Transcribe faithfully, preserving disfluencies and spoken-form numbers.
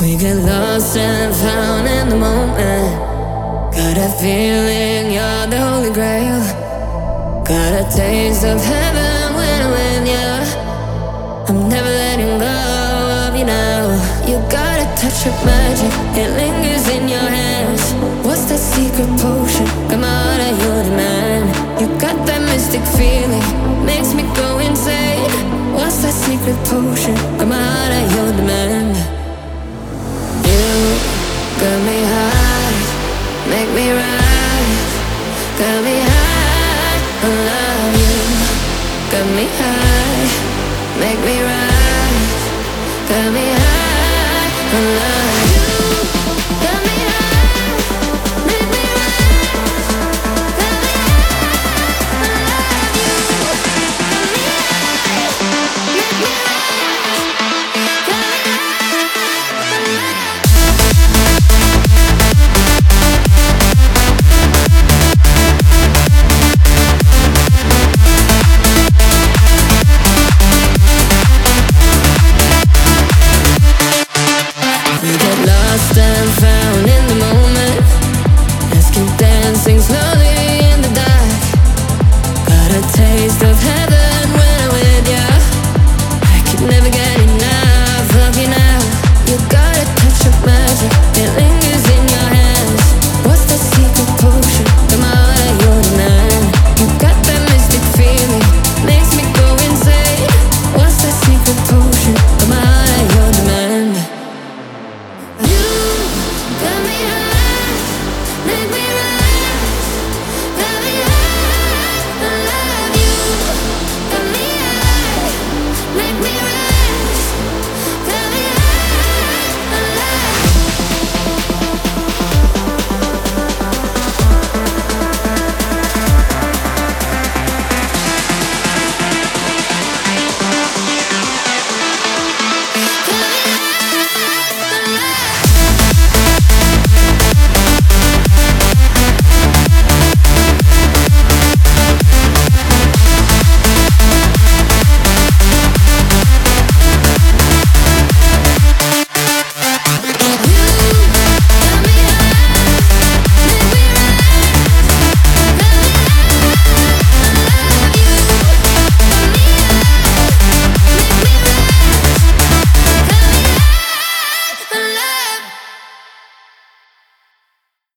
We get lost and found in the moment. Got a feeling you're the holy grail. Got a taste of heaven when I'm with you. I'm never letting go of you now. You got a touch of magic, it lingers in your hands. What's that secret potion? Come out of your demand. You got that mystic feeling, makes me go insane. What's that secret potion? Come out of your demand. You got me high, make me rise. Got me high, I love you. Got me high, make me rise. Got me high.